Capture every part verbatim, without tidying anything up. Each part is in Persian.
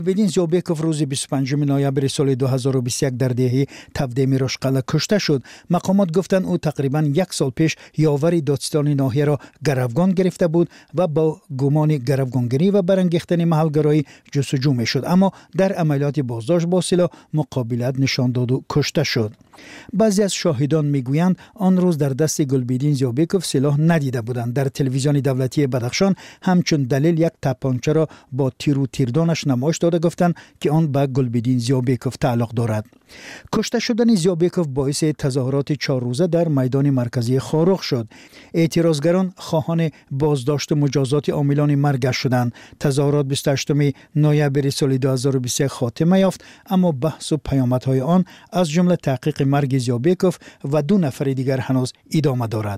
بدین زیوبیکوف روز بیست و پنجم نوامبر سال دو هزار و بیست و یک در دهه تفدیم رشقله کشته شد. مقامات گفتند او تقریبا یک سال پیش یاور دادستان ناحیه را گروگان گرفته بود و با گمان گروگانگیری و برانگیختن محلگرایی جستجو میشد، اما در عملیات بازداشت با سلاح مقابلت نشان داد و کشته شد. بعضی از شاهدان میگویند آن روز در دست گلبدین زیوبیکوف سلاح ندیده بودند. در تلویزیون دولتی بدخشان همچون دلیل یک تپانچه را با تیر و تیردانش نمایش داده گفتند که آن به گلبدین زیوبیکوف تعلق دارد. کشته شدن زیوبیکوف باعث تظاهرات چهار روزه در میدان مرکزی خاروخ شد. اعتراضگران خواهان بازداشت مجازات عاملان مرگ شدند. تظاهرات بیست و هشتم نوامبر سال دو هزار و بیست و یک خاتمه یافت، اما بحث و پیامدهای آن از جمله تحقیق مرگ زیوبیکوف و دو نفر دیگر هنوز ادامه دارد.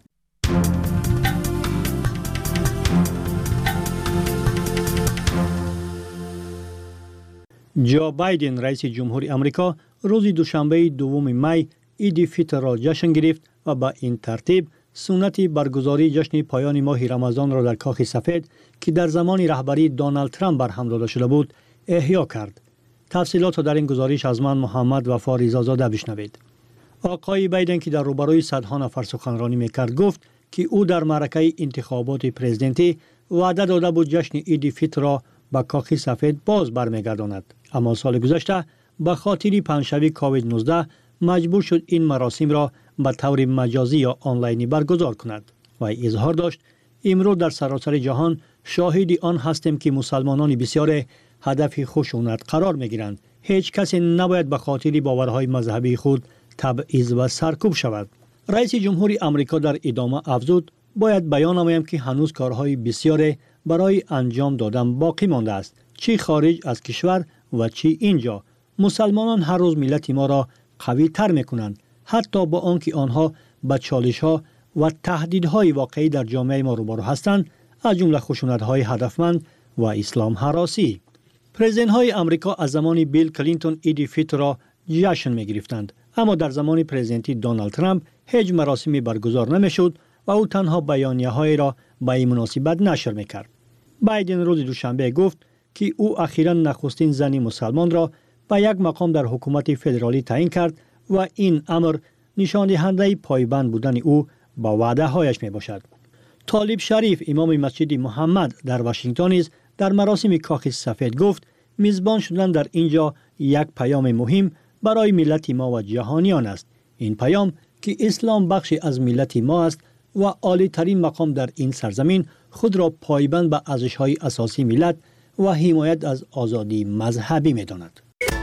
جو بایدن رئیس جمهوری آمریکا روز دوشنبه دوم می عید فطر را جشن گرفت و با این ترتیب سنت برگزاری جشن پایان ماه رمضان را در کاخ سفید که در زمان رهبری دونالد ترامپ برهم داده شده بود احیا کرد. تفصیلات را در این گزارش از من محمد وفا رضازاده بشنوید. آقای بایدن که در روبروی صدها نفر سخنرانی میکرد گفت که او در معرکه انتخابات پرزیدنتی وعده داده بود جشن عید فطر را به کاخ سفید باز برمیگرداند، اما سال گذشته به خاطر پنجشنبه کووید نوزده مجبور شد این مراسم را به طور مجازی یا آنلاینی برگزار کند و اظهار داشت امروز در سراسر جهان شاهد آن هستیم که مسلمانان بسیار هدف خشونت قرار میگیرند. هیچ کسی نباید به خاطر باورهای مذهبی خود تبعیض و سرکوب شود. رئیس جمهوری آمریکا در ادامه افزود باید بیان نمایم که هنوز کارهای بسیار برای انجام دادن باقی مانده است، چی خارج از کشور و چی اینجا. مسلمانان هر روز ملت ما را قوی تر میکنند، حتی با آنکه آنها با چالش ها و تهدیدهای واقعی در جامعه ما روبرو هستند، از جمله خشونت های هدفمند و اسلام هراسی. پرزیدنت های آمریکا از زمان بیل کلینتون عید فطر را جشن می گرفتند، اما در زمان پرزیدنتی دونالد ترامپ هیچ مراسمی برگزار نمیشد و او تنها بیانیه های را به این مناسبت نشر میکرد. بایدن روز دوشنبه گفت که او اخیراً نخستین زنی مسلمان را به یک مقام در حکومت فدرالی تعیین کرد و این امر نشان دهنده پایبند بودن او با وعده هایش می باشد. طالب شریف امام مسجد محمد در واشنگتن نیز در مراسم کاخ سفید گفت میزبان شدن در اینجا یک پیام مهم برای ملت ما و جهانیان است. این پیام که اسلام بخشی از ملت ما است و عالی ترین مقام در این سرزمین خود را پایبند به ارزش‌های اساسی ملت و حمایت از آزادی مذهبی می‌داند.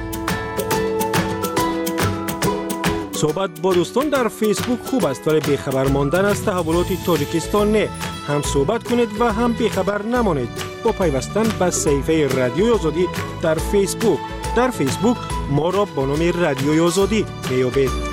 صحبت با دوستان در فیسبوک خوب است، ولی بیخبر ماندن از تحولات تاجیکستان نه. هم صحبت کنید و هم بیخبر نمانید با پیوستن به صفحه رادیوی آزادی در فیسبوک. در فیسبوک ما را با نام رادیوی آزادی میابید.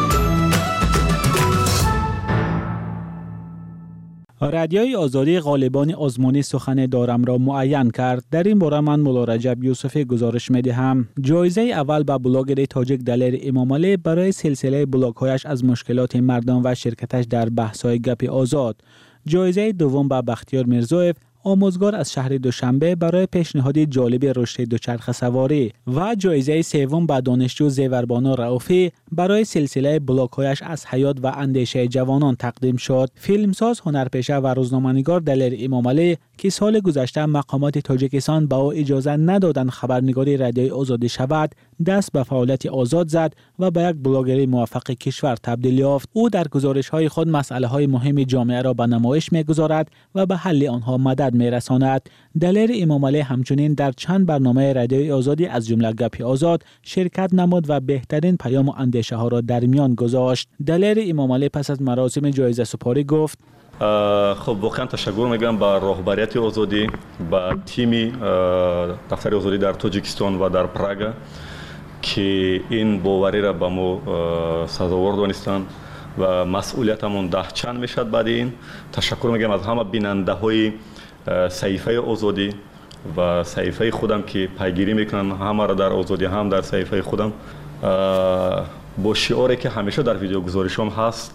رادیوی آزادی غالبان آزمانی سخن دارم را معین کرد. در این باره من مولا رجب یوسف گزارش می دهم. جایزه اول به بلاگر تاجیک دلیر امامعلی برای سلسله بلاگ‌هایش از مشکلات مردم و شرکتش در بحث‌های گپ آزاد. جایزه دوم به بختیار میرزایف، آموزگار از شهر دوشنبه، برای پیشنهاد جالب رشد دوچرخه سواری و جایزه سوم به دانشجو زیوربانا رؤوفی برای سلسله بلاگ‌هایش از حیات و اندیشه جوانان تقدیم شد. فیلمساز، هنرپیشه و روزنامه‌نگار دلیر امامعلی که سال گذشته مقامات تاجیکستان به او اجازه ندادند خبرنگاری رادیوی آزادی شود، دست به فعالیت آزاد زد و به یک بلاگر موفق کشور تبدیل یافت. او در گزارش‌های خود مسائل‌های مهم جامعه را به نمایش می‌گذارد و به حل آنها مدد می‌رساند. دلیر امامعلی همچنین در چند برنامه رادیوی آزادی از جمله گپ آزاد شرکت نمود و بهترین پیام و اندیشه ها را در میان گذاشت. دلیر امامعلی پس از مراسم جایزه سپاری گفت: خب واقعا تشکر میگم به راهبریت آزادی، به تیم دفتر آزادی در تاجیکستان و در پراگ که این باوری را به ما سزاوار دانستند و مسئولیتمون ده چند میشد. بعد این تشکر میگم از همه بیننده های صحیفه آزادی و صحیفه خودم که پیگیری میکنن همه را در آزادی، هم در صحیفه خودم، با شعاری که همیشه در ویدیو گزارشم هست: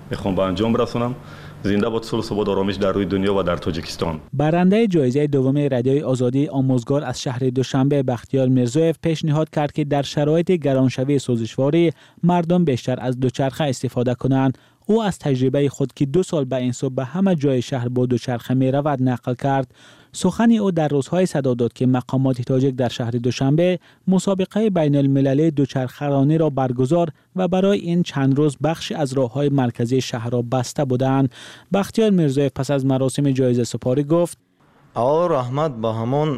میخوام به انجام رسونم. زنده باد صلح و ثبات آرامش در روی دنیا و در تاجیکستان. برنده جایزه دوم رادیوی آزادی آموزگار از شهر دوشنبه بختیار میرزویف پیشنهاد کرد که در شرایط گرانشوی سوزشواری مردم بیشتر از دوچرخه استفاده کنند. او از تجربه خود که دو سال به این سو به همه جای شهر با دوچرخه می رود نقل کرد. سخن او در روزهای صدا داد که مقامات تاجیک در شهر دوشنبه مسابقه بین المللی دوچرخه‌رانی را برگزار و برای این چند روز بخشی از راه‌های مرکزی شهر را بسته بودند. بختیار میرزویف پس از مراسم جایزه سپاری گفت: اول رحمت به همون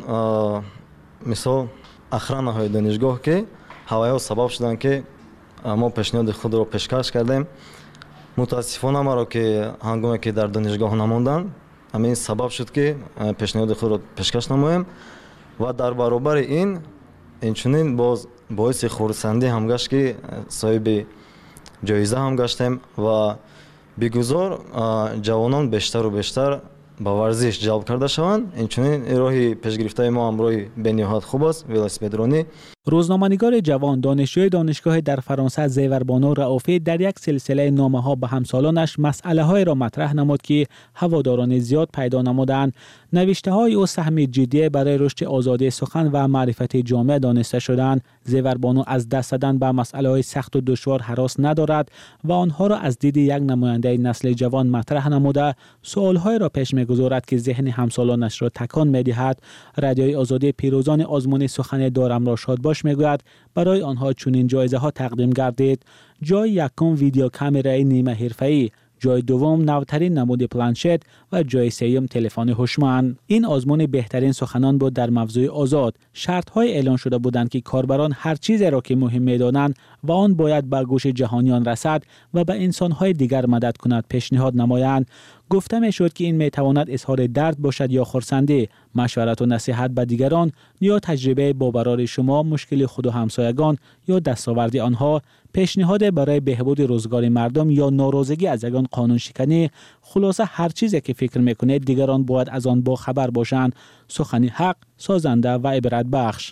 مثال اخرانه های دانشگاه که هوایی سبب شدن که ما پیشنهاد خود را پیشکش کردیم. متاسفانه ما را که هنگامی که در دانشگاه نماندن همین سبب شد که پیشنهاد خود را پیشکش نماییم و در برابر این اینچنین باز باعث خرسندی هم گشت که صاحب جایزه هم گشتیم و بگذار جوانان بیشتر و بیشتر با ورزش جلب کرده شوند. اینچنین راهی پیشگرفته ما هم راهی بنیاد خوب است ولاسپدرانی. روزنامه‌نگار جوان دانشجوی دانشگاه در فرانسه زیوربانو رئوفی در یک سلسله نامه‌ها به همسالانش مسئله‌های را مطرح نمود که هواداران زیاد پیدا نمودند. نوشته‌های او سهم جدی برای رشد آزادی سخن و معرفت جامعه دانسته شدند. زیوربانو از دست دادن به مسئله‌های سخت و دشوار هراس ندارد و آنها را از دید یک نماینده نسل جوان مطرح نموده سوال‌های را پیش می‌گذارد که ذهن همسالانش را تکان می‌دهد. رادیوی آزادی پیروزان آزمون سخن دارم را شاد باش میگوید برای آنها چنین جایزه ها تقدیم گردید. جای یکم ویدیو کامرای نیمه حرفه‌ای، جای دوم نوترین نمود پلانشت و جای سوم تلفن هوشمند. این آزمون بهترین سخنان بود در موضوع آزاد. شرط‌های اعلان شده بودند که کاربران هر چیزی را که مهم می‌دانند و آن باید به گوش جهانیان رسد و به انسان‌های دیگر مدد کند پیشنهاد نمایند. گفته می‌شد که این می‌تواند اظهار درد باشد یا خرسندی، مشورت و نصیحت به دیگران یا تجربه با برای شما، مشکل خود و همسایگان یا دستاورد آنها، پیشنهاد برای بهبود روزگار مردم یا ناراضگی از یگان قانون شکنی. خلاصه هر چیزی که فکر می‌کنید دیگران باید از آن با خبر باشند. سخنی حق، سازنده و عبرت بخش.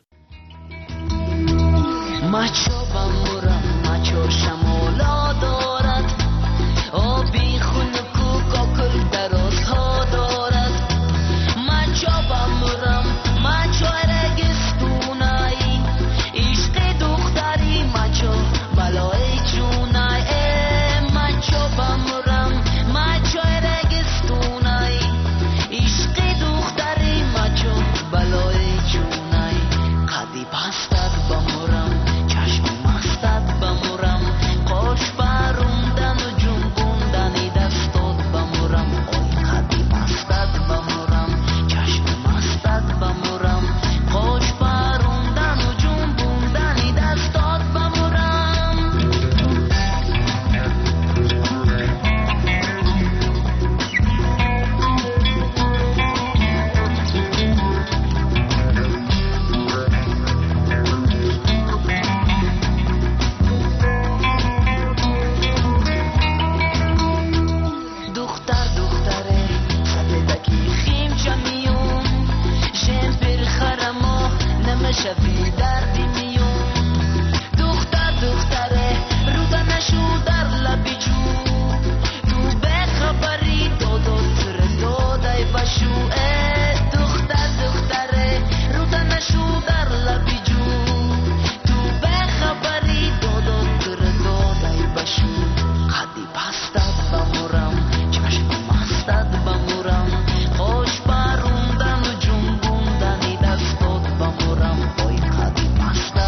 مچو بمورم مچو شمولا دارد آبی خونکو کاکل درازها دارد مچو بمورم مچو رگستونایی عشق دختری مچو بلای جونای مچو بمورم مچو رگستونایی عشق دختری مچو بلای جونای قدی بستد بمورم چشم مستد بمورم قاش باروندن و جنبوندنی دستات بمورم آی قدی بستد بمورم چشم مستد بمورم قاش باروندن و جنبوندنی دستات بمورم دختر دختره صددکی خیم چمیون شم پر خرما نمشفی دردی میون دختر دختره رودا نشو در لبی جو تو به خبری دادو سر دادای بشو دختر دختره رودا نشو در لبی جو تو به خبری دادو سر دادای بشو قدی بستد بمورم چشم مستد بمورم خوش باروندن و جنبوندنی دستات بمورم آی قدی بستد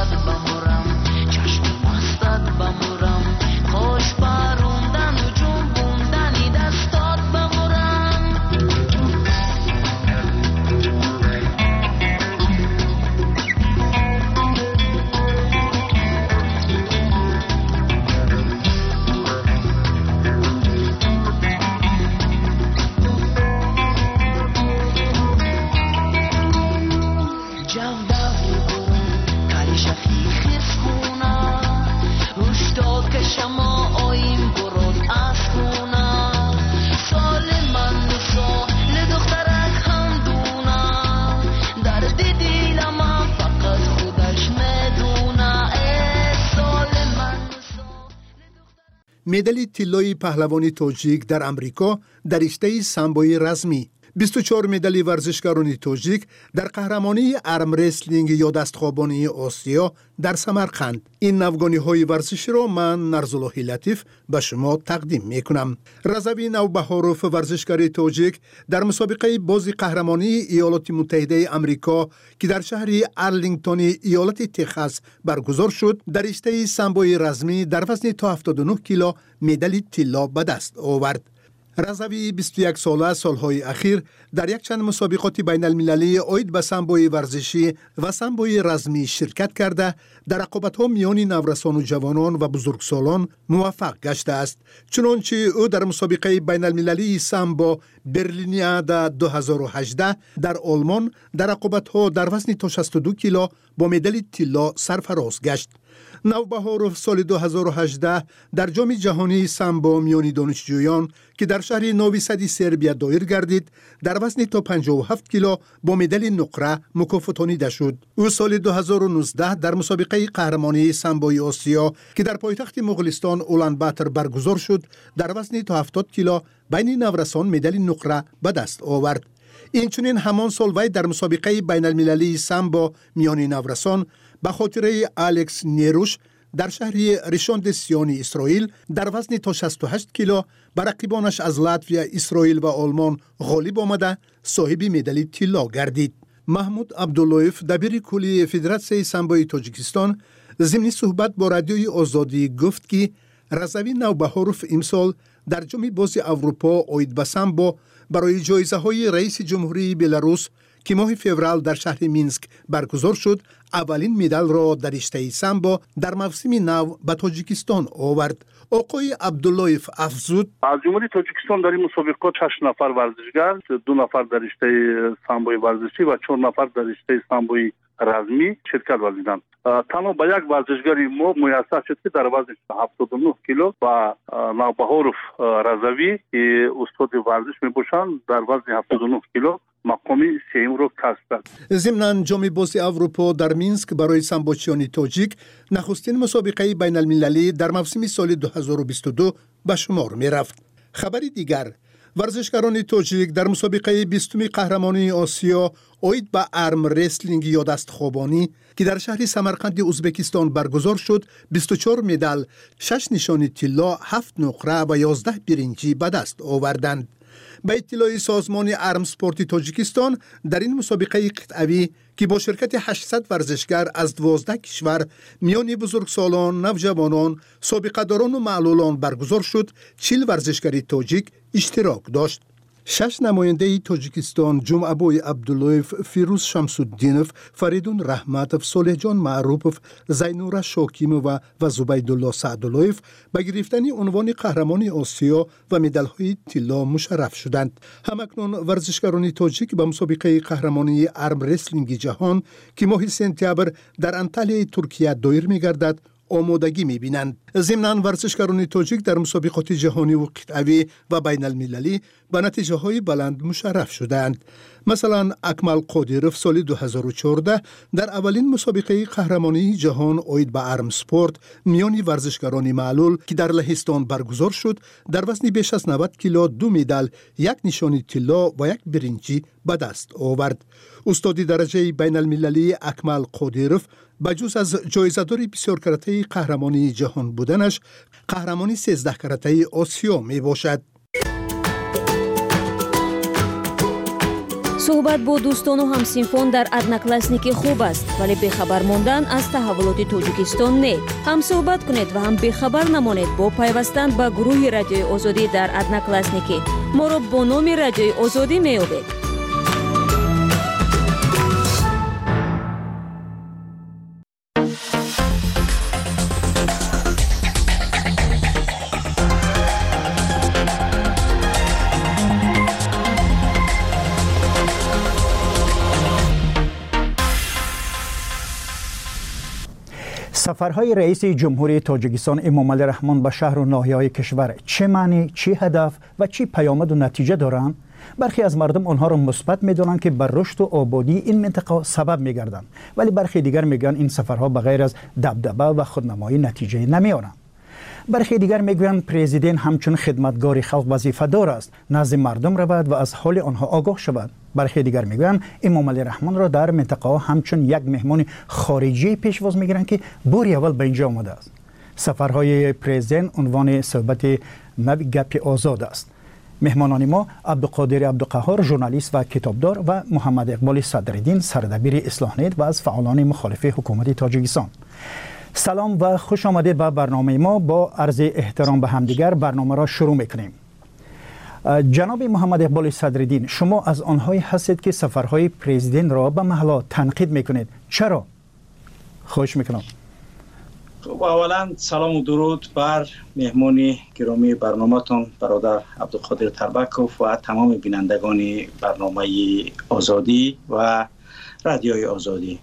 مدال طلای پهلوانی تاجیک در امریکا در رشته سامبوی رزمی. بیست و چهار مدال ورزشکاران تاجیک در قهرمانی آرم رسلینگ یا دستخوابانی آسیا در سمرقند. این نوگانی های ورزشی را من نرزالله لطیف به شما تقدیم می کنم. رضوی نوبهاروف ورزشکار تاجیک در مسابقه بازی قهرمانی ایالات متحده آمریکا که در شهر ارلینگتون ایالت تگزاس برگزار شد، در رشته سامبوی رزمی در وزن تا هفتاد و نه کیلو مدال طلا به دست آورد. رضوی بیست و یک ساله سالهای اخیر در یک چند مسابقات بین المللی عاید به سامبوی ورزشی و سامبوی رزمی شرکت کرده در رقابت‌ها میان نورسان و جوانان و بزرگسالان موفق گشته است. چنانچه او در مسابقه بین المللی سامبو برلینیادا دو هزار و هجده در آلمان در رقابت‌ها در وزن تا شصت و دو کیلو با مدال طلا سرفراز گشت. نوبهاروف سال دو هزار و هجده در جام جهانی سامبو میان دانشجویان که در شهر نوی سد سربیا دایر گردید در وزن تا پنجاه و هفت کیلو با مدال نقره مکافاتانیده شد. او سال دو هزار و نوزده در مسابقه قهرمانی سامبوی آسیا که در پایتخت مغولستان اولانباتر برگزار شد در وزن تا هفتاد کیلو بین نورسان مدال نقره به دست آورد. اینچنین همان سال وی در مسابقه بین المللی سامبو میان نورسان به خاطر الکس نیروش در شهر ریشان سیانی اسرائیل در وزن تا شصت و هشت کیلو بر رقیبانش از لاتویا، اسرائیل و آلمان غالب آمده صاحب مدال طلا گردید. محمود عبداللهیف دبیر کلی فدراسیون سامبوی تاجیکستان ضمن صحبت با رادیوی آزادی گفت که رضوی نوبهاروف امسال در جام بازی اروپا عاید به سامبو برای جایزه های رئیس جمهوری بلاروس که ماه فوریه در شهر مینسک برگزار شد اولین مدال را در رشته سامبو در موسم نو به تاجیکستان آورد. آقای عبداللهیف افزود: از جمهوری تاجیکستان در این مسابقات هشت نفر ورزشگر، دو نفر در رشته سامبوی ورزشی و چهار نفر در رشته سامبوی رزمی شرکت ورزیدند. تنها به یک ورزشگری ما میسر شد که در وزن هفتاد و نه کیلو و نوبهاروف رضوی که استاد ورزش میباشند در وزن هفتاد و نه کیلو مقامی سوم را کسب کرد. ضمن جام بازی اروپا در مینسک برای سامبوچیان تاجیک نخستین مسابقه بین المللی در موسم سال دو هزار و بیست و دو به شمار می رفت. خبری دیگر: ورزشکاران تاجیک در مسابقه بیستمی قهرمانی آسیا عاید به آرم رسلینگ یا دستخوابانی که در شهر سمرقند ازبکستان برگزار شد بیست و چهار مدال، شش نشان طلا، هفت نقره و یازده برنجی به دست آوردند. به اطلاع سازمان آرم سپورت تاجیکستان در این مسابقه قطعی که با شرکت هشتصد ورزشگر از دوازده کشور میان بزرگسالان، نوجوانان، سابقه داران و معلولان برگزار شد، چهل ورزشکار تاجیک اشتراک داشت. شش نماینده تاجیکستان جمعه‌بای عبداللهیف، فیروز شمس‌الدینوف، فریدون رحمتوف، صالح جان معروفوف، زینورا شاکیمو و زبیدالله سعداللهیف به گرفتن عنوان قهرمان آسیا و مدال‌های طلا مشرف شدند. همکنون ورزشکاران تاجیک به مسابقه قهرمانی آرم رسلینگ جهان که ماه سپتامبر در انطالیای ترکیه دایر می‌گردد آمادگی می‌بینند. ضمن ورزشکاران تاجیک در مسابقات جهانی و قطعی و بین المللی به نتیجه های بلند مشرف شدند. مثلا اکمل قادیروف سال دو هزار و چهارده در اولین مسابقه قهرمانی جهان عاید به آرم سپورت میان ورزشکاران معلول که در لهستان برگزار شد در وزن بیش از نود کیلو دو مدال، یک نشان طلا و یک برنجی به دست آورد. استاد درجه بین المللی اکمل قادیروف بجز از جایزه‌دار بسیار کرته قهرمانی جهان بودنش، قهرمانی سیزده کرته آسیا می باشد. صحبت با دوستان و همسینفان در ادناکلاسنیکی خوب است، ولی بخبر ماندن از تحولات تاجیکستان نه. هم صحبت کنید و هم بخبر نمانید با پیوستن به گروه رادیوی آزادی در ادناکلاسنیکی. ما را با نام رادیوی آزادی می یابید. سفرهای رئیس جمهوری تاجیکستان امامعلی رحمان به شهر و ناحیه‌های کشور چه معنی، چه هدف و چه پیامد و نتیجه دارند؟ برخی از مردم آنها را مثبت می‌دانند که بر رشد و آبادی این منطقه سبب می‌گردند، ولی برخی دیگر میگن این سفرها بغیر از دبدبه و خودنمایی نتیجه نمی‌آورند. برخی دیگر میگویند پرزیدنت همچون خدمتگار خلق وظیفه دار است نزد مردم رود و از حال آنها آگاه شود. برخی دیگر میگویند امام علی رحمان را در منطقه همچون یک مهمان خارجی پیشواز میگیرند که باری اول به اینجا آمده است. سفرهای پرزیدنت عنوان صحبت نوی گپ آزاد است. مهمانان ما عبدالقادر عبدالقهار ژورنالیست و کتابدار و محمد اقبال صدرالدین سردبیر اصلاح نیت و از فعالان مخالف حکومت تاجیکستان. سلام و خوش آمدید به برنامه ما. با عرض احترام به همدیگر برنامه را شروع میکنیم. جناب محمد اقبال صدرالدین، شما از آنهایی هستید که سفرهای پرزیدنت را به محلا تنقید میکنید. چرا؟ خوش میکنم. اولا سلام و درود بر مهمانی گرامی برنامه‌تان برادر عبدالقادر تربکوف و تمام بینندگان برنامه آزادی و رادیوی آزادی.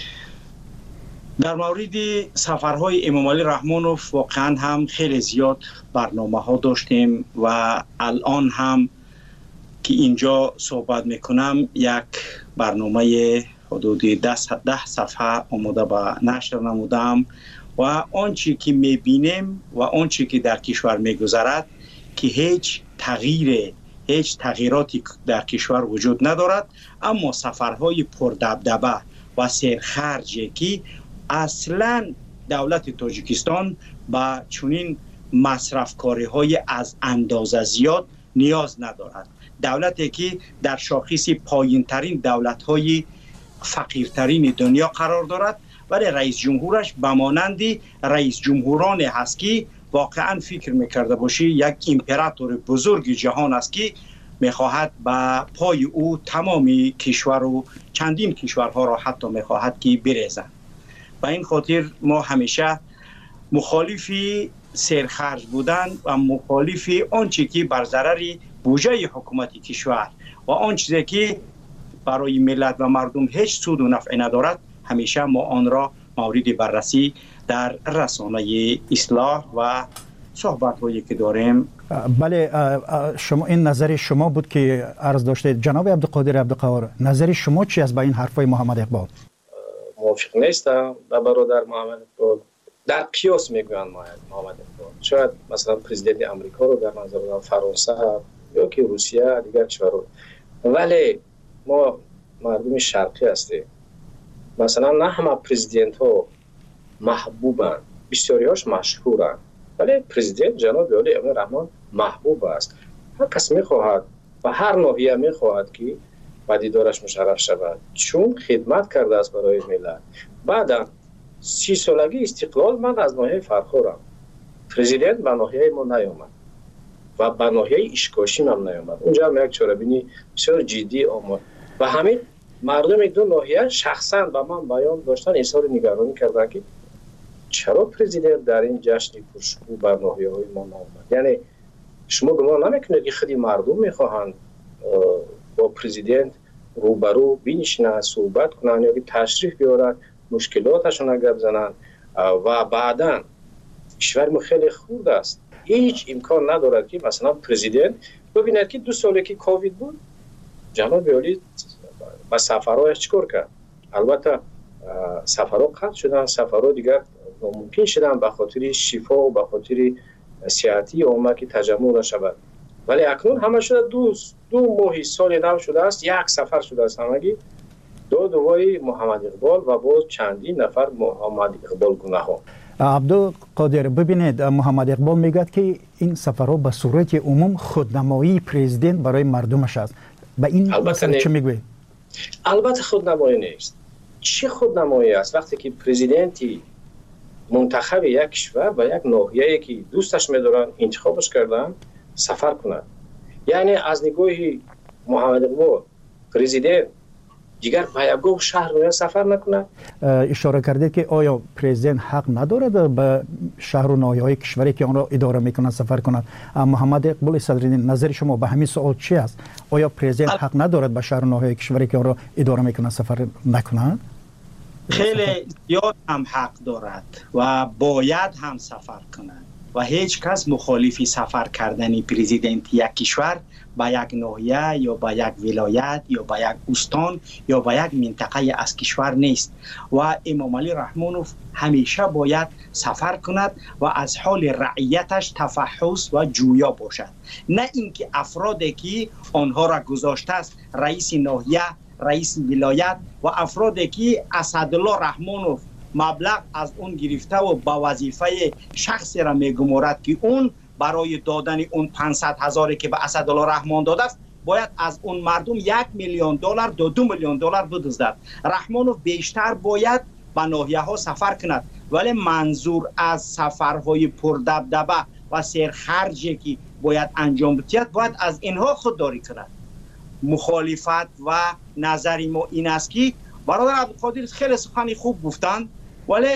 در مورد سفرهای امام علی رحمانوف واقعا هم خیلی زیاد برنامه ها داشتیم و الان هم که اینجا صحبت میکنم یک برنامه حدود ده صفحه آماده به نشر نمودم و آنچه که میبینیم و آنچه که در کشور میگذرد که هیچ تغییر هیچ تغییراتی در کشور وجود ندارد، اما سفرهای پردبدبه و سرخرجی که اصلا دولت تاجیکستان با چنین مصرفکاری های از اندازه زیاد نیاز ندارد. دولتی که در شاخص پایین ترین دولت های فقیرترین دنیا قرار دارد، ولی رئیس جمهورش به مانند رئیس جمهوران هست که واقعا فکر میکرده باشی یک امپراتور بزرگ جهان است که میخواهد به پای او تمام کشور و چندین کشورها را حتی میخواهد که بریزند. و این خاطر ما همیشه مخالف سرخرج بودن و مخالف آنچه که بر ضرر بودجه حکومت کشور و آنچه که برای ملت و مردم هیچ سود و نفعی ندارد، همیشه ما آن را مورد بررسی در رسانه اصلاح و صحبت هایی که داریم. بله، شما این نظر شما بود که عرض داشتید. جناب عبدالقادر عبدالقهار، نظر شما چی است با این حرفای محمد اقبال؟ موافق نیستم با برادر محمد اقبال. در قیاس میگویند محمد اقبال. شاید مثلا پرزیدنت آمریکا رو در نظر بگیریم، فرانسه یا که روسیه دیگر کشورها، ولی ما مردم شرقی هستیم. مثلا نه همه پرزیدنت ها محبوبند، بسیاری هاش مشهورند، ولی پرزیدنت جناب علی رحمان محبوب است. هر کس میخواهد و هر ناحیه میخواهد که با دیدارش مشرف شود، چون خدمت کرده است برای ملت. بعدا سی سالگی استقلال من از ناحیه فرخورم. پرزیدنت به ناحیه ما نیامد و به ناحیه اشکاشی هم نیامد. اونجا هم یک چاره‌بینی بسیار جدی آمد و همین مردم دو ناحیه شخصا با من بیان داشتن اظهار نگرانی کردن که چرا پرزیدنت در این جشن پرشکوه بر ناحیه‌های ما نآمد. یعنی شما گمان نمیکنید که خیلی مردم میخواهند با پرزیدنت روبرو بنشینند، صحبت کنند یا تشریف بیارند، مشکلاتشون گپ بزنند و بعداً کشور ما خیلی خرد است. هیچ امکان ندارد که مثلا پرزیدنت ببیند که دو سالی که کووید بود جناب علی با سفرهایش چیکار کرد. البته سفرها قطع شدن، سفرها دیگر ناممکن شدن به خاطر شفا و به خاطر سیاحتی عامه که تجمع نشود، ولی اکنون همه شده دو دو ماه سال نو شده است، یک سفر شده است همگی دو دوای محمد اقبال و باز چندین نفر محمد اقبال گونه ها. عبدالقادر، ببینید محمد اقبال میگه که این سفرها به صورت عموم خودنمایی پرزیدنت برای مردمش است. به این مسئله چه میگوید؟ البته خودنمایی نیست. چه خودنمایی است وقتی که پرزیدنتی منتخب یک کشور و یک ناحیه‌ای که دوستش می‌دارن انتخابش کردن سفر کند؟ یعنی از نگاه محمد اقبال پرزیدنت دیگر به یگاه شهر رو سفر نکنه؟ اشاره کردید که آیا پرزیدنت حق ندارد به شهر و ناحیه‌های کشوری که آن را اداره میکنند سفر کند؟ محمد اقبال صدرالدین، نظر شما به همین سوال چی است؟ آیا پرزیدنت حق ندارد به شهر و ناحیه‌های کشوری که آن را اداره میکنند سفر نکند؟ خیلی زیاد هم حق دارد و باید هم سفر کند و هیچ کس مخالف سفر کردن پرزیدنت یک کشور به یک ناحیه یا به یک ولایت یا به یک استان یا به یک منطقه از کشور نیست و امام علی رحمانوف همیشه باید سفر کند و از حال رعیتش تفحص و جویا باشد، نه اینکه افرادی که آنها را گذاشته است رئیس ناحیه، رئیس ولایت و افرادی که اسدالله رحمانوف مبلغ از اون گرفته و با وظیفه شخصی را میگمارد که اون برای دادن اون پانصد هزاری که به اسدالله رحمان داده است باید از اون مردم یک میلیون دلار دو دو میلیون دلار بدزدد. رحمانوف بیشتر باید به ناحیه ها سفر کند، ولی منظور از سفرهای پردبدبه و سرخرجی که باید انجام بدهد باید از اینها خودداری کند. مخالفت و نظر ما این است که برادر عبدالقادر خیلی سخنی خوب گفتند، ولی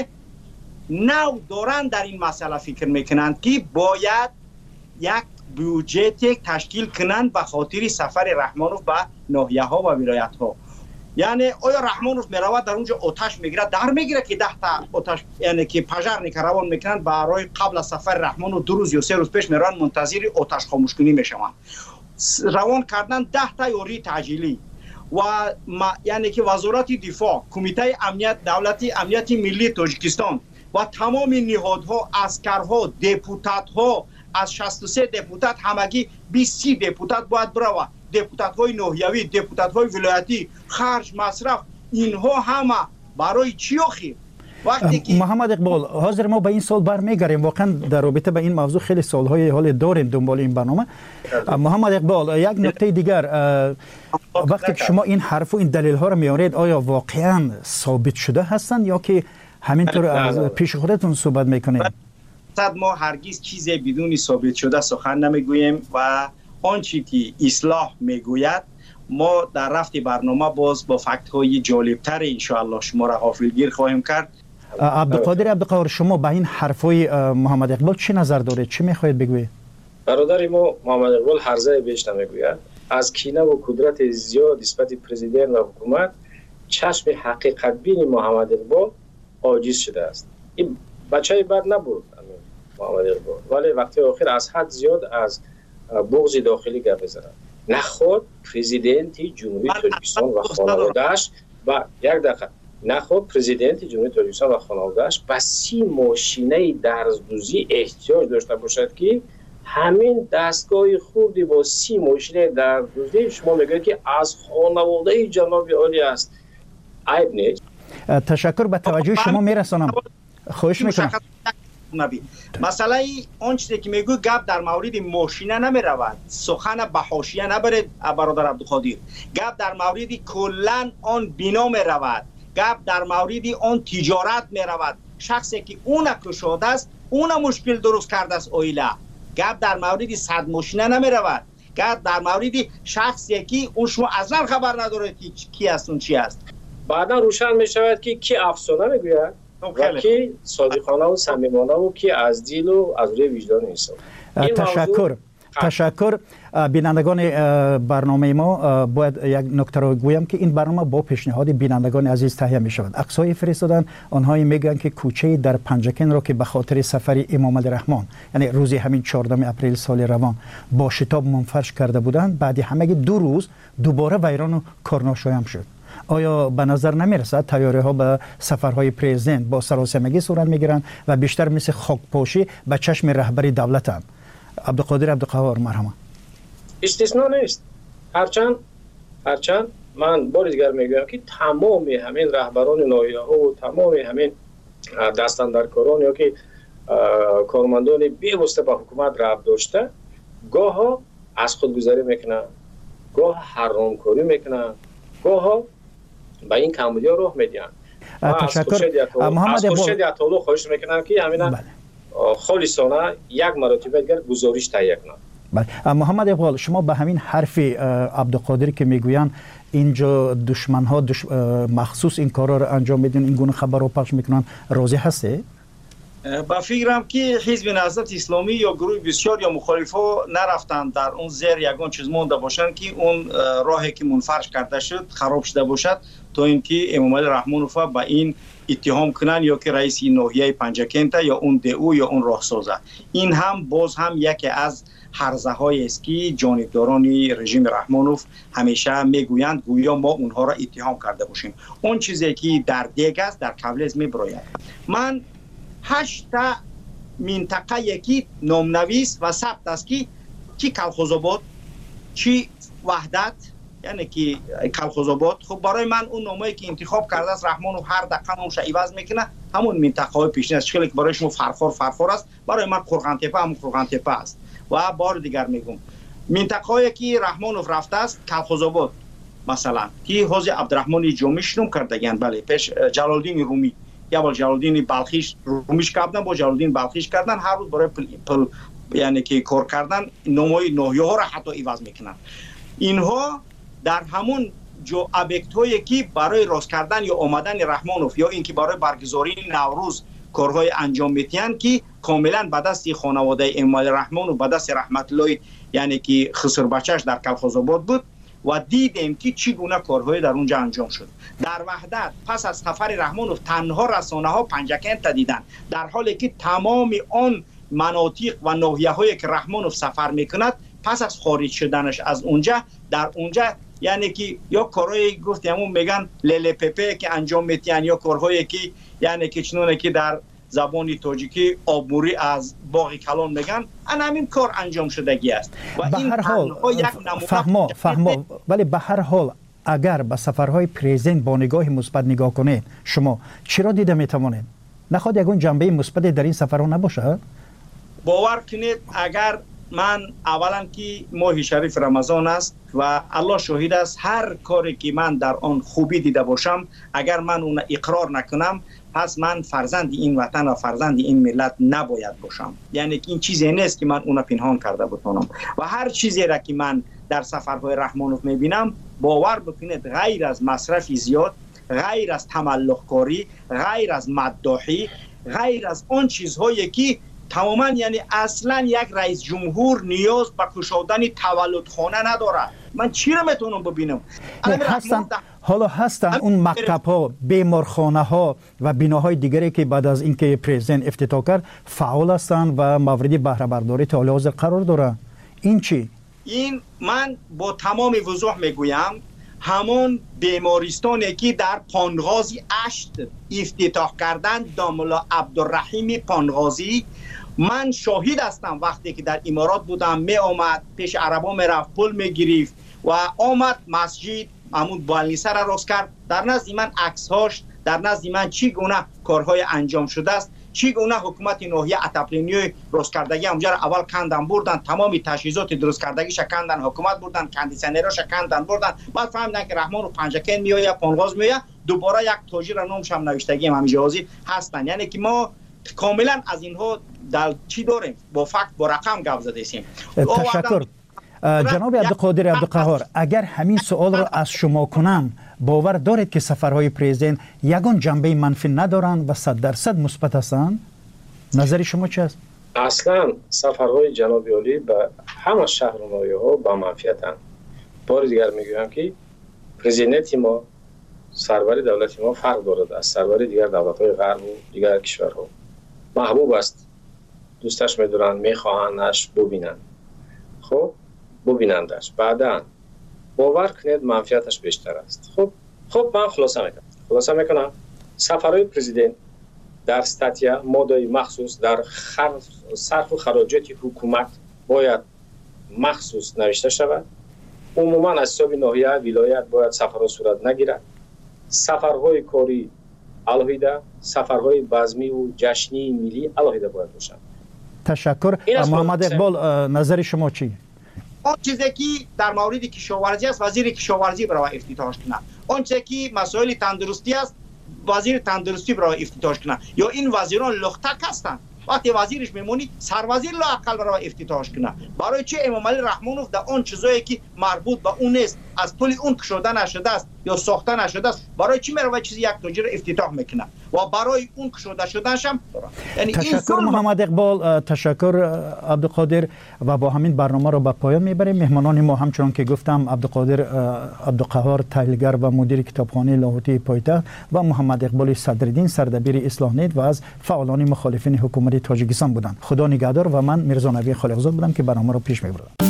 نو دارن در این مسئله فکر میکنند که باید یک بودجت تشکیل کنند به خاطر سفر رحمانوف به ناحیه ها و ولایت ها. یعنی آیا رحمانوف میرود در اونجا آتش میگیره، در میگیره که ده تا آتش یعنی که پژار که روان میکنند برای قبل از سفر رحمانوف دو روز یا سه روز پیش میرن منتظر آتش خاموش کنی میشوند. روان کردن ده تا یاری تعجیلی و ما یعنی که وزارت دفاع، کمیته امنیت دولتی امنیت ملی تاجیکستان و تمام نهادها، عسکرها، دپوتاتها از شصت و سه دپوتات همگی بیست دپوتات باید برود، دپوتات‌های ناحیوی، دپوتات‌های ولایتی، خرج مصرف اینها همه برای چی آخر؟ وقتی که محمد اقبال حاضر ما به این سال برمیگردیم، واقعا در رابطه به این موضوع خیلی سالهای حال داریم دنبال این برنامه. محمد اقبال یک نکته دیگر، وقتی که شما این حرف و این دلیل ها رو میارید آیا واقعا ثابت شده هستند یا که همینطور از پیش خودتون صحبت میکنید؟ صد ما هرگز چیزی بدون ثابت شده سخن نمیگوییم و آنچه که اصلاح میگوید ما در رفت برنامه باز با فکت های جالبتر ان شاء الله شما را غافلگیر خواهیم کرد. عبدالقادر عبدالقهار، شما به این حرفای محمد اقبال چی نظر دارید؟ چی میخواهید بگویید؟ برادر ما محمد اقبال هرزه بیش نمیگوید. از کینه و قدرت زیاد نسبت پرزیدنت و حکومت چشم حقیقت بین محمد اقبال عاجز شده است. این بچه بد نبود محمد اقبال، ولی وقتی آخر از حد زیاد از بغض داخلی گپ میزنند. نخود پرزیدنت جمهوری تاجیکستان و خانواده‌اش و یک دقیقه نخود پرزیدنت جمهوری تاجیکستان و خانواده‌اش به سی ماشینه درزدوزی احتیاج داشته باشد که همین دستگاه خوردی با سی ماشینه درزدوزی شما میگوید که از خانواده جناب عالی است. عیب نیست. تشکر، به توجه شما میرسانم. خواهش میکنم. نبی مثلا اون چیزی که میگو گپ در مورد ماشینه نمی رود، سخن به حاشیه نبرد برادر عبدالقادر، گپ در مورد کلا آن بنا می رود، گپ در مورد آن تجارت می رود. شخصی که اون کشاده است اون مشکل درست کرده است اویله. گپ در مورد صد ماشینه نمی رود، گپ در مورد شخصی که اون شما اصلا خبر نداره که کی است اون چی است. بعدا روشن می شود که کی افسانه میگوید و کی صادقانه و صمیمانه و کی از دل و از روی وجدان انسان. تشکر. تشکر. بینندگان برنامه ما باید یک نکته رو گویم که این برنامه با پیشنهاد بینندگان عزیز تهیه می شود. عکس‌های فرستادن آنهایی میگن که کوچه در پنجکن را که به خاطر سفر امام علی رحمان یعنی روز همین چهاردهم اپریل سال روان با شتاب منفرش کرده بودند، بعد همگی دو روز دوباره ویران و کارناشایم شد. آیا به نظر نمی رسد تیاره ها به سفرهای پرزیدنت با سراسیمگی صورت می گیرند و بیشتر مثل خاکپاشی به چشم رهبری دولتند؟ عبدالقادر عبدالقهار مرحبا. استثنا نیست. هرچند هرچند من بار دیگر میگویم که تمام همین رهبران ناحیه ها و تمام همین دستاندرکاران یا که کارمندان بی‌واسطه به حکومت ربط داشته گاه از خودگذری میکنن، گاه حرامکاری میکنن، گاه با این کمبودی ها راه میدین. تشکر. محمد اقبال از خورشید عطاالله خواهش میکنم که همینا خالصانه یک مرتبه دیگر گزارش تهیه کنند. بله. محمد اقبال، شما به همین حرف عبدالقادر که میگویند اینجا دشمن ها دش... مخصوص این کارا رو انجام میدن، این گونه خبر رو پخش میکنن، راضی هستی؟ با فکرم که حزب نهضت اسلامی یا گروه بسیار یا مخالف ها نرفتن در اون زیر یگان چیز مونده باشن که اون راهی که منفرش کرده شد خراب شده باشد تا اینکه امام علی رحمانوف به این اتهام کنن یا که رئیس ناحیه پنجکنت یا اون دئو یا اون راهسازه. این هم باز هم یکی از هرزه های است که جانبداران رژیم رحمانوف همیشه میگویند گویا ما اونها را اتهام کرده باشیم. اون چیزی که در دیگ است در کابل میبراید. من هشت تا منطقه یکی نامنویس و ثبت است که چی کلخوزآباد چی وحدت یعنی که کلخوزآباد، خب برای من اون نامه‌ای که انتخاب کرده است رحمانوف هر دقیقه نامش عوض میکنه، همون منطقه های پیشین است. شکلی که برای شما فرفار فرفار است، برای من قرغن‌تپه هم قرغن‌تپه است. و بار دیگر میگم منطقه هایی که رحمانوف رفته است کلخوزآباد مثلا که حاجی عبدالرحمن جومی شروع کردگن، بله پیش جلالدین رومی یا با جلالدین بلخیش رومیش کردن با جلالدین بلخیش کردن، هر روز برای پل, پل یعنی که کار کردن نامای ناحیه ها را حتی عوض میکنن. اینها در همون جو ابیکت هایی که برای راست کردن یا آمدن رحمانوف یا اینکه برای برگزاری نوروز کارهای انجام میتین که کاملا به دست خانواده امال رحمانوف به دست رحمت الله یعنی که خسر بچهش در کلخوزآباد بود و دیدیم که چگونه کارهای در اونجا انجام شد. در وحدت پس از سفر رحمانوف تنها رسانه ها پنجکنت دیدن، در حالی که تمام آن مناطق و ناحیه هایی که رحمانوف سفر میکند پس از خارج شدنش از اونجا در اونجا یعنی که یا کارهایی گفتیم میگن لیلی پپه که انجام میتین یا کارهایی که یعنی که چنونه که در زبان تاجیکی آبموری از باغ کلان میگن، ان همین کار انجام شدگی است. و به این هر حال فهمو فهمو ولی به هر حال اگر به سفرهای پرزیدنت با نگاه مثبت نگاه کنید شما چرا دیده میتوانید نخواد یگان جنبه مثبت در این سفرها نباشه؟ باور کنید اگر من اولا که ماه شریف رمضان است و الله شاهد است هر کاری که من در آن خوبی دیده باشم اگر من اون اقرار نکنم پس من فرزند این وطن و فرزند این ملت نباید باشم. یعنی که این چیزی نیست که من اون پنهان کرده بتونم و هر چیزی را که من در سفرهای رحمانوف میبینم باور بکنید غیر از مصرف زیاد، غیر از تملق کاری، غیر از مداحی، غیر از اون چیزهایی که تماما یعنی اصلا یک رئیس جمهور نیاز به گشودن تولدخانه نداره. من چی رو میتونم ببینم؟ هستن حالا هستن اون مکتب ها، بیمارخانه ها و بناهای دیگری که بعد از اینکه پرزیدنت افتتاح کرد فعال هستن و مورد بهره برداری تا حال حاضر قرار داره. این چی؟ این من با تمام وضوح میگویم همون بیمارستانی که در پانغازی اشت افتتاح کردن داملا عبدالرحیم پانغازی، من شاهد هستم وقتی که در امارات بودم می آمد پیش عربا می رفت پول می گرفت و آمد مسجد عمود بالنیسه را راست کرد. در نزد من عکس هاش در نزد من چی گونه کارهای انجام شده است، چی گونه حکومت ناحیه اتپلینی راست کردگی اونجا را اول کندن بردن، تمام تجهیزات درست کردگی شکندن، حکومت بردن کندیسنرها شکندن بردن، بعد فهمیدن که رحمانوف پنجکن میآید پانغاز میآید دوباره یک تاجر نامش هم نوشتگی هم جهازی هستن. یعنی که ما کاملا از اینها در چی داریم با فکت با رقم گپ زده ایم. تشکر جناب عبدالقادر عبدالقهار. اگر همین سوال را از شما کنم باور دارید که سفرهای پرزیدنت یگان جنبه منفی ندارند و صد درصد مثبت هستند؟ نظر شما چه است؟ اصلا سفرهای جناب عالی به همه شهر و ناحیه ها با منفیتند. بار دیگر میگویم که پرزیدنت ما سرور دولت ما فرق دارد از سرور دیگر دولت‌های غرب و دیگر کشورها. محبوب است، دوستش می‌دارن، می‌خواهندش ببینن. خب ببینندش بعداً باور کنید منفیتش بیشتر است. خب خب من خلاصه میکنم خلاصه میکنم سفرهای پرزیدنت در استاتیا ماده مخصوص در صرف و خراجات حکومت باید مخصوص نوشته شود. عموما از حساب ناحیه ولایت باید سفرها صورت نگیرد. سفرهای کاری علاوه سفرهای بزمی و جشنی ملی علاوه باید باشند. تشکر. محمد اقبال نظر شما چی؟ آن چیزی که در مورد کشاورزی است وزیر کشاورزی برای افتتاحش کنه، آن چیزی که مسائل تندرستی است وزیر تندرستی برای افتتاحش کنه. یا این وزیران لختک هستند، وقتی وزیرش میمونی سروزیر لااقل برای افتتاحش کنه. برای چه امام علی رحمانوف در آن چیزایی که مربوط به اون است از پول اون کشوده نشده است یا ساخته نشده است برای چی میره چیزی یک تاجر افتتاح میکنه؟ و برای اون کشوده شدنش هم دارم. یعنی تشکر محمد اقبال، تشکر عبدالقادر و با همین برنامه رو به پایان میبریم. مهمانان ما همچنان که گفتم عبدالقادر عبدالقهار تحلیلگر و مدیر کتابخانه لاهوتی پایتخت و محمد اقبال صدرالدین سردبیر اصلاح نیت و از فعالان مخالفین حکومت تاجیکستان بودند. خدا نگهدار و من میرزا نبی خالقزاد بودم که برنامه رو پیش میبردم.